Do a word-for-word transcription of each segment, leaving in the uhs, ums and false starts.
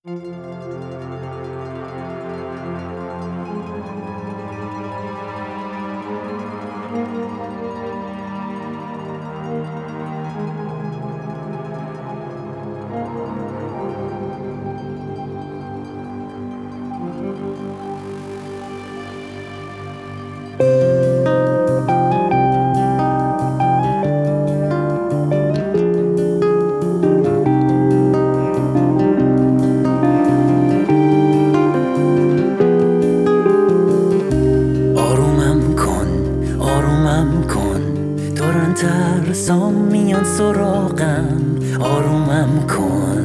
دارن ترسام میان سراغم، آرومم کن.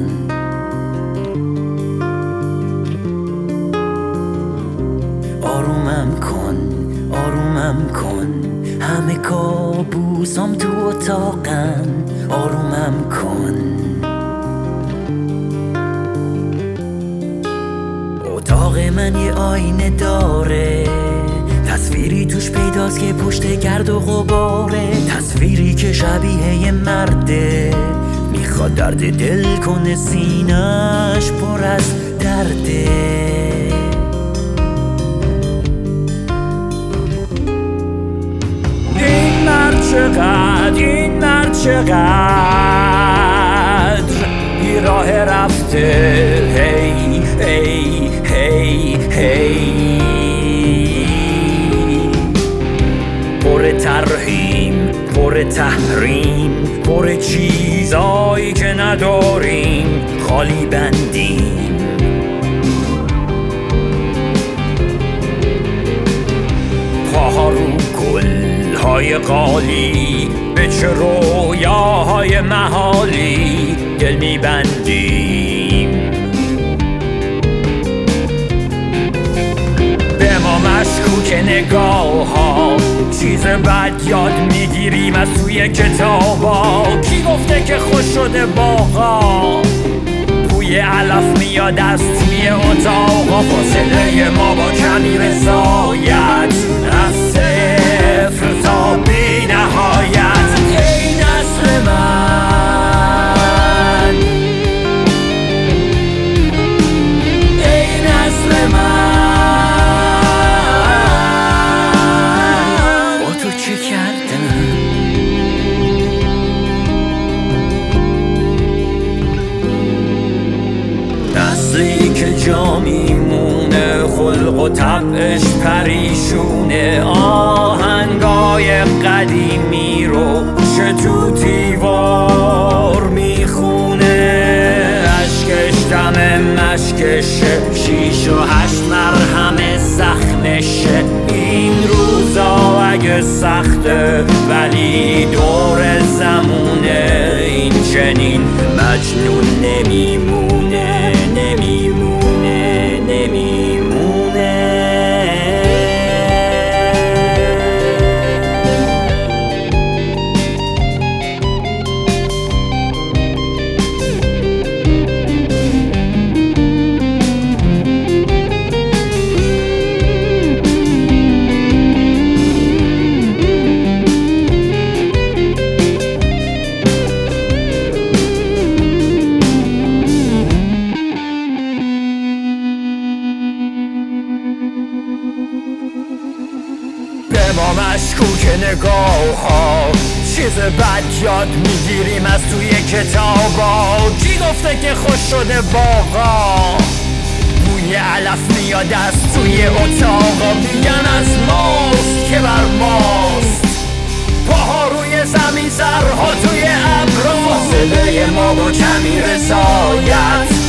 آرومم کن آرومم کن همه کابوسام تو اتاقن، آرومم کن. اتاق من یه آینه داره، تصویری توش پیداست که پشت گرد و غباره، تصویری که شبیه یه مرده، میخواد درد دل کنه، سینه‌اش پر از درده. این مرد چقدر این مرد چقدر بی راه رفته، هی هی هی هی پر ترحیم، پر تحریم، پر چیزایی که نداریم، خالی بندیم. پاها رو گل‌های قالی، به چه رویاهای محالی دل میبندیم. به ما مشکوک نگاه ها، چیز بد یاد میگیریم از توی کتابا. کی گفته که خوش شده باغا، بوی علف میاد از توی اتاقا. فاصله ما با کمی رضایت، از صفر تا بی نهایت. ای نسل من، ای نسل من، نسلی که جا میمونه، خلق و طبعش پریشونه، آهنگای قدیمی رو چه تو دیوار میخونه. اشکش دم مشکشه، شیش و هشت مرهم زخمشه. این روزا اگه سخته ولی دور زمونه، این چنین مجنون نمیمونه نمیمونه نمیمونه. به ما مشکوک نگاه ها، چیز بد یاد میگیریم از توی کتابا. کی گفته که خوش شده باغا، بوی علف میاد از توی اتاقا. میگن از ماست که بر ماست، پاها روی زمین، سرها توی ابرا. فاصله ما با کمی رضایت،